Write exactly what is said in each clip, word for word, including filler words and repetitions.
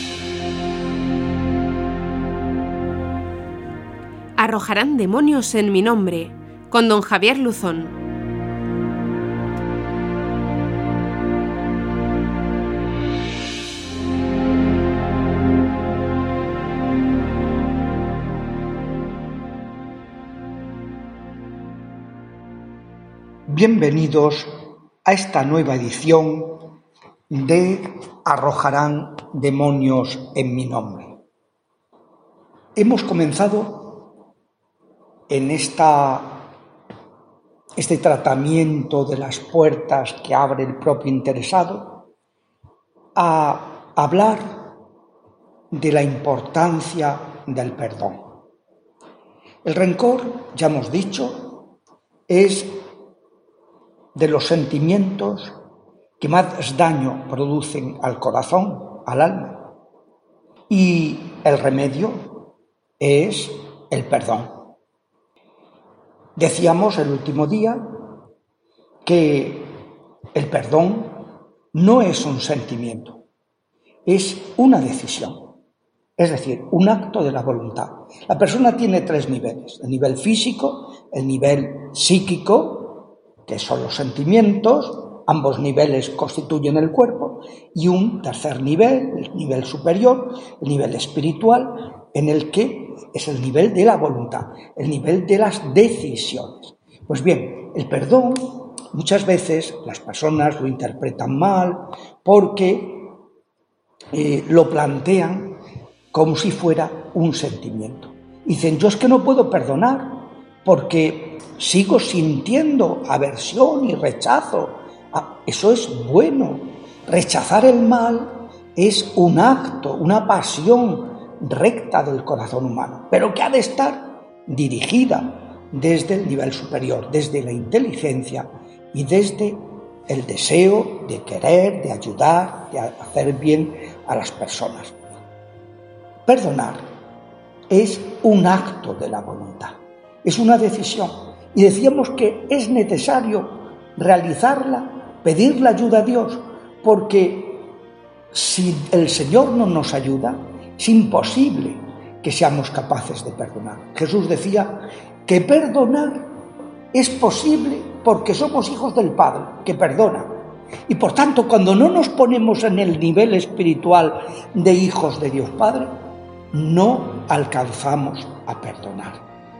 Arrojarán demonios en mi nombre, con don Javier Luzón. Bienvenidos a esta nueva edición de Arrojarán demonios en mi nombre. Hemos comenzado en esta, este tratamiento de las puertas que abre el propio interesado a hablar de la importancia del perdón. El rencor, ya hemos dicho, es de los sentimientos que más daño producen al corazón, al alma. Y el remedio es el perdón. Decíamos el último día que el perdón no es un sentimiento, es una decisión, es decir, un acto de la voluntad. La persona tiene tres niveles: el nivel físico, el nivel psíquico, que son los sentimientos, ambos niveles constituyen el cuerpo, y un tercer nivel, el nivel superior, el nivel espiritual, en el que es el nivel de la voluntad, el nivel de las decisiones. Pues bien, el perdón, muchas veces las personas lo interpretan mal porque eh, lo plantean como si fuera un sentimiento. Dicen, yo es que no puedo perdonar porque sigo sintiendo aversión y rechazo. Ah, eso es bueno. Rechazar el mal es un acto, una pasión recta del corazón humano, pero que ha de estar dirigida desde el nivel superior, desde la inteligencia y desde el deseo de querer, de ayudar, de hacer bien a las personas. Perdonar es un acto de la voluntad, es una decisión, y decíamos que es necesario realizarla, pedir la ayuda a Dios, porque si el Señor no nos ayuda, es imposible que seamos capaces de perdonar. Jesús decía que perdonar es posible porque somos hijos del Padre, que perdona. Y por tanto, cuando no nos ponemos en el nivel espiritual de hijos de Dios Padre, no alcanzamos a perdonar.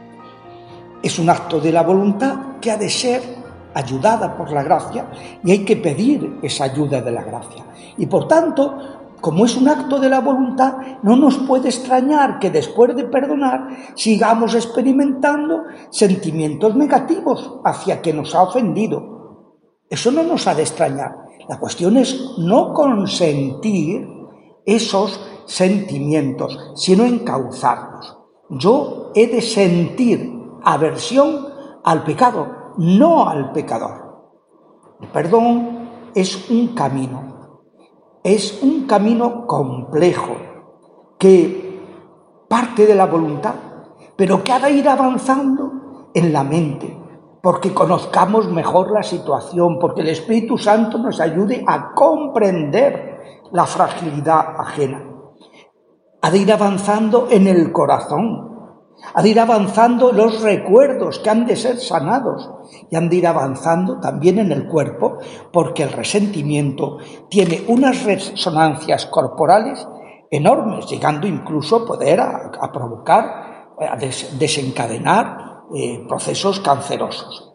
Es un acto de la voluntad que ha de ser ayudada por la gracia, y hay que pedir esa ayuda de la gracia. Y por tanto, como es un acto de la voluntad, no nos puede extrañar que después de perdonar sigamos experimentando sentimientos negativos hacia quien nos ha ofendido. Eso no nos ha de extrañar. La cuestión es no consentir esos sentimientos, sino encauzarlos. Yo he de sentir aversión al pecado, no al pecador. El perdón es un camino. Es un camino complejo que parte de la voluntad, pero que ha de ir avanzando en la mente, porque conozcamos mejor la situación, porque el Espíritu Santo nos ayude a comprender la fragilidad ajena. Ha de ir avanzando en el corazón, ha de ir avanzando los recuerdos que han de ser sanados, y han de ir avanzando también en el cuerpo, porque el resentimiento tiene unas resonancias corporales enormes, llegando incluso a poder a, a provocar, a des, desencadenar eh, procesos cancerosos.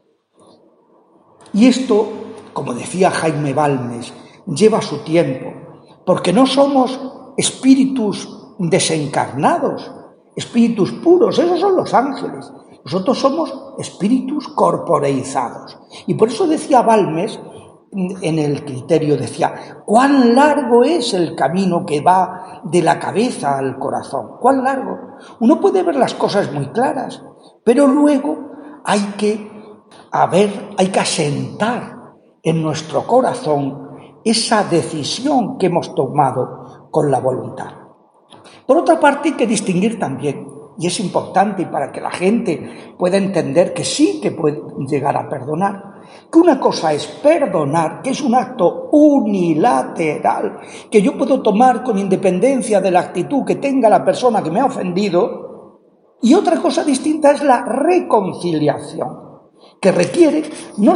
Y esto, como decía Jaime Balmes, lleva su tiempo, porque no somos espíritus desencarnados, espíritus puros, esos son los ángeles. Nosotros somos espíritus corporeizados. Y por eso decía Balmes, en el criterio decía, ¿cuán largo es el camino que va de la cabeza al corazón? ¿Cuán largo? Uno puede ver las cosas muy claras, pero luego hay que, a ver, hay que asentar en nuestro corazón esa decisión que hemos tomado con la voluntad. Por otra parte, hay que distinguir también, y es importante para que la gente pueda entender que sí que puede llegar a perdonar, que una cosa es perdonar, que es un acto unilateral, que yo puedo tomar con independencia de la actitud que tenga la persona que me ha ofendido, y otra cosa distinta es la reconciliación, que requiere no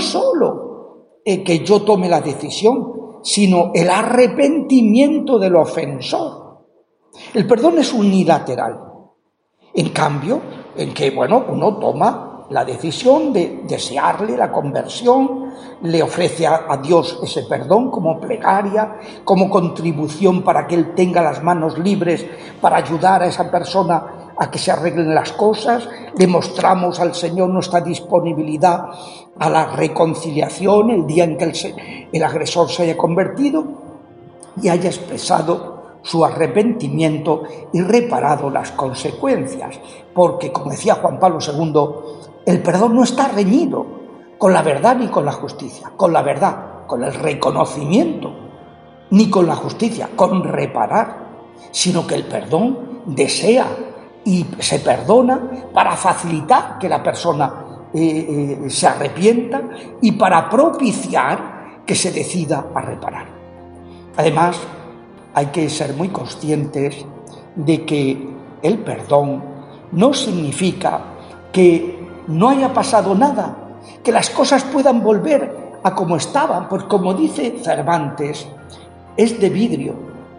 solo eh, que yo tome la decisión, sino el arrepentimiento del ofensor. El perdón es unilateral. En cambio, en que, bueno, uno toma la decisión de desearle la conversión, le ofrece a, a Dios ese perdón como plegaria, como contribución para que Él tenga las manos libres para ayudar a esa persona a que se arreglen las cosas, demostramos al Señor nuestra disponibilidad a la reconciliación el día en que el, el agresor se haya convertido y haya expresado su arrepentimiento y reparado las consecuencias, porque, como decía Juan Pablo segundo, el perdón no está reñido con la verdad ni con la justicia, con la verdad, con el reconocimiento, ni con la justicia, con reparar, sino que el perdón desea y se perdona para facilitar que la persona eh, eh, se arrepienta y para propiciar que se decida a reparar. Además, hay que ser muy conscientes de que el perdón no significa que no haya pasado nada, que las cosas puedan volver a como estaban, pues como dice Cervantes, es de vidrio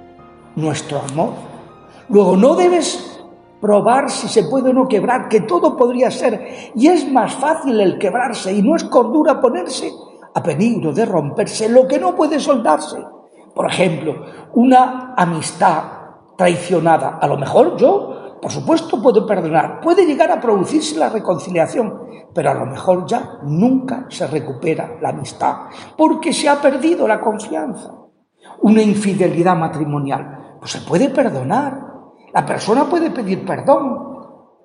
nuestro amor. Luego no debes probar si se puede o no quebrar, que todo podría ser, y es más fácil el quebrarse, y no es cordura ponerse a peligro de romperse lo que no puede soldarse. Por ejemplo, una amistad traicionada, a lo mejor yo, por supuesto, puedo perdonar, puede llegar a producirse la reconciliación, pero a lo mejor ya nunca se recupera la amistad, porque se ha perdido la confianza. Una infidelidad matrimonial, pues se puede perdonar, la persona puede pedir perdón,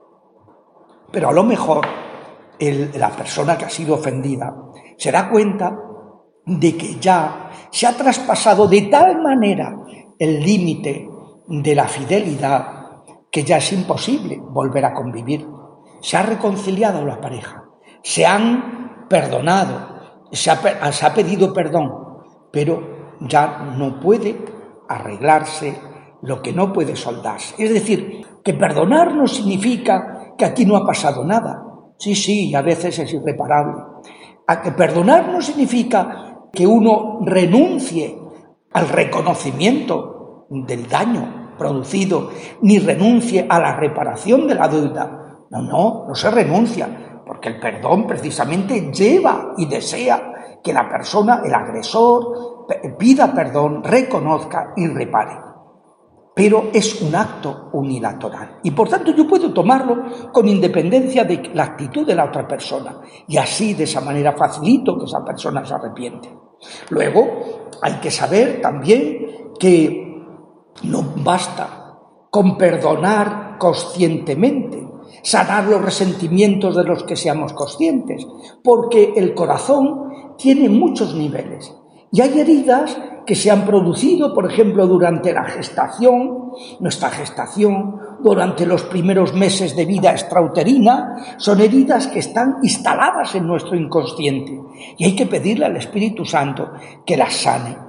pero a lo mejor el, la persona que ha sido ofendida se da cuenta de que ya se ha traspasado de tal manera el límite de la fidelidad que ya es imposible volver a convivir. Se ha reconciliado la pareja, se han perdonado, se ha, se ha pedido perdón, pero ya no puede arreglarse lo que no puede soldarse. Es decir, que perdonar no significa que aquí no ha pasado nada. Sí, sí, a veces es irreparable. A que perdonar no significa que uno renuncie al reconocimiento del daño producido, ni renuncie a la reparación de la deuda. No, no, no se renuncia, porque el perdón precisamente lleva y desea que la persona, el agresor, pida perdón, reconozca y repare. Pero es un acto unilateral y por tanto yo puedo tomarlo con independencia de la actitud de la otra persona y así de esa manera facilito que esa persona se arrepiente. Luego hay que saber también que no basta con perdonar conscientemente, sanar los resentimientos de los que seamos conscientes, porque el corazón tiene muchos niveles y hay heridas que se han producido, por ejemplo, durante la gestación, nuestra gestación, durante los primeros meses de vida extrauterina, son heridas que están instaladas en nuestro inconsciente y hay que pedirle al Espíritu Santo que las sane.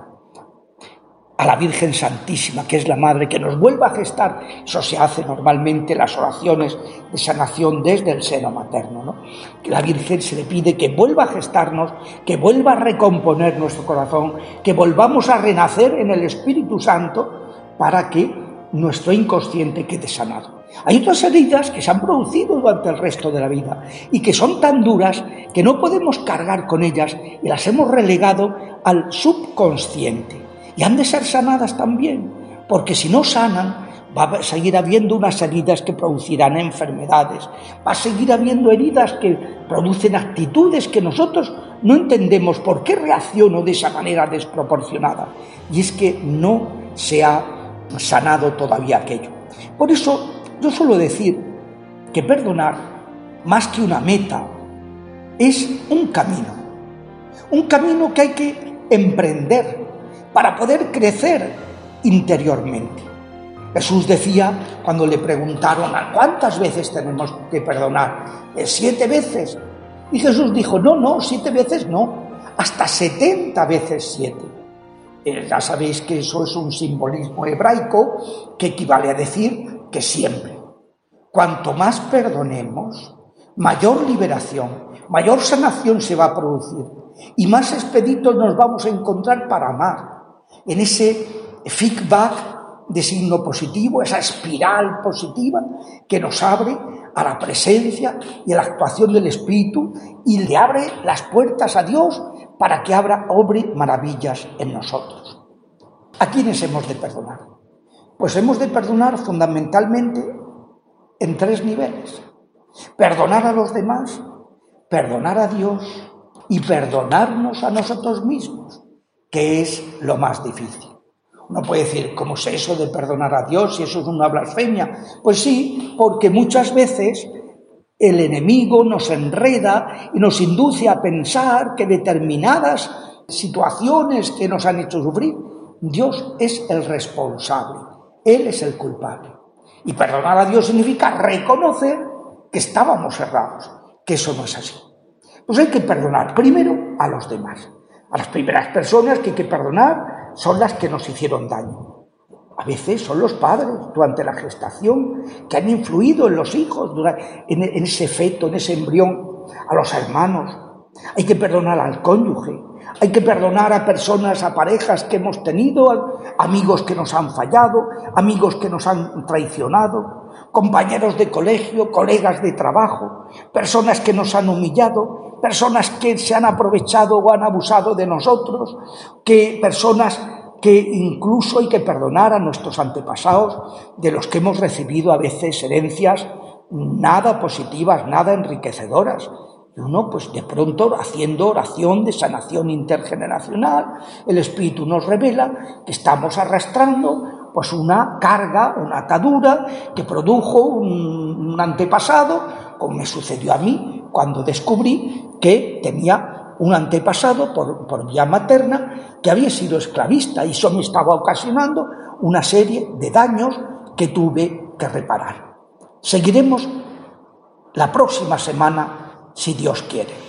A la Virgen Santísima, que es la Madre, que nos vuelva a gestar. Eso se hace normalmente en las oraciones de sanación desde el seno materno, ¿no? Que la Virgen se le pide que vuelva a gestarnos, que vuelva a recomponer nuestro corazón, que volvamos a renacer en el Espíritu Santo para que nuestro inconsciente quede sanado. Hay otras heridas que se han producido durante el resto de la vida y que son tan duras que no podemos cargar con ellas y las hemos relegado al subconsciente. Y han de ser sanadas también, porque si no sanan, va a seguir habiendo unas heridas que producirán enfermedades, va a seguir habiendo heridas que producen actitudes que nosotros no entendemos por qué reacciono de esa manera desproporcionada. Y es que no se ha sanado todavía aquello. Por eso yo suelo decir que perdonar, más que una meta, es un camino. Un camino que hay que emprender para poder crecer interiormente. Jesús decía, cuando le preguntaron ¿cuántas veces tenemos que perdonar? ¿Siete veces? Y Jesús dijo, no, no, siete veces no, hasta setenta veces siete. Eh, ya sabéis que eso es un simbolismo hebraico que equivale a decir que siempre. Cuanto más perdonemos, mayor liberación, mayor sanación se va a producir y más expeditos nos vamos a encontrar para amar. En ese feedback de signo positivo, esa espiral positiva que nos abre a la presencia y a la actuación del Espíritu y le abre las puertas a Dios para que abra, obre maravillas en nosotros. ¿A quiénes hemos de perdonar? Pues hemos de perdonar fundamentalmente en tres niveles. Perdonar a los demás, perdonar a Dios y perdonarnos a nosotros mismos, que es lo más difícil. Uno puede decir, ¿cómo es eso de perdonar a Dios si eso es una blasfemia? Pues sí, porque muchas veces el enemigo nos enreda y nos induce a pensar que determinadas situaciones que nos han hecho sufrir, Dios es el responsable, Él es el culpable. Y perdonar a Dios significa reconocer que estábamos errados, que eso no es así. Pues hay que perdonar primero a los demás. A las primeras personas que hay que perdonar son las que nos hicieron daño. A veces son los padres durante la gestación que han influido en los hijos, en ese feto, en ese embrión, a los hermanos. Hay que perdonar al cónyuge, hay que perdonar a personas, a parejas que hemos tenido, a amigos que nos han fallado, amigos que nos han traicionado, compañeros de colegio, colegas de trabajo, personas que nos han humillado, personas que se han aprovechado o han abusado de nosotros, que personas que incluso hay que perdonar a nuestros antepasados, de los que hemos recibido a veces herencias nada positivas, nada enriquecedoras. Y uno, pues de pronto, haciendo oración de sanación intergeneracional, el Espíritu nos revela que estamos arrastrando pues una carga, una atadura que produjo un, un antepasado, como me sucedió a mí cuando descubrí que tenía un antepasado por, por vía materna que había sido esclavista y eso me estaba ocasionando una serie de daños que tuve que reparar. Seguiremos la próxima semana, si Dios quiere.